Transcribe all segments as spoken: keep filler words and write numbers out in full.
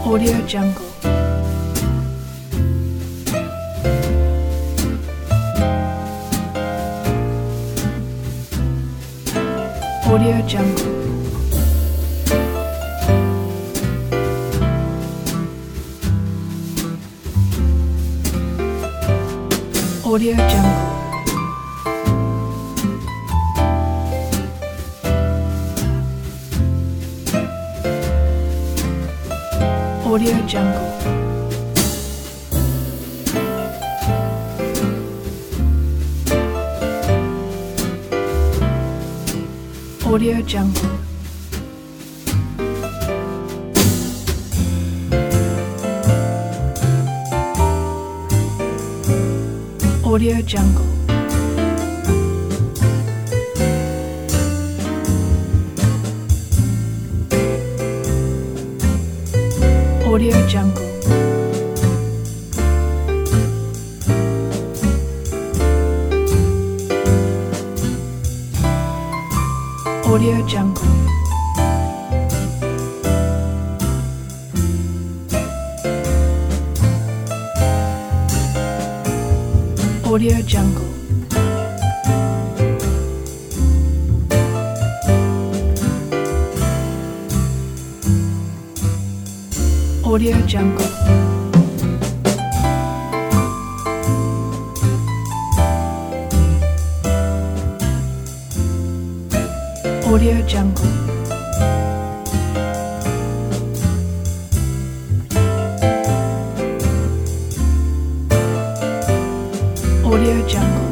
Audio Jungle. Audio Jungle. Audio Jungle. Audio Jungle. Audio Jungle. Audio Jungle. Audio Jungle. Audio Jungle. Audio Jungle. Audio Jungle. Audio Jungle. Audio Jungle.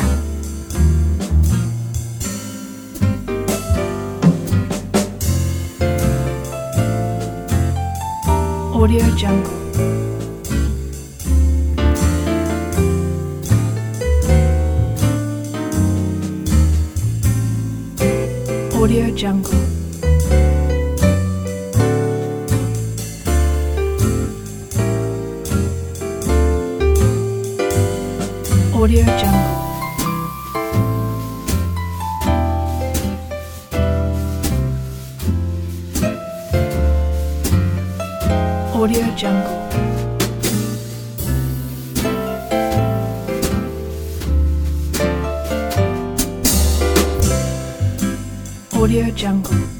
Audio Jungle. Audio Jungle. Audio Jungle. Audio Jungle. Audio Jungle.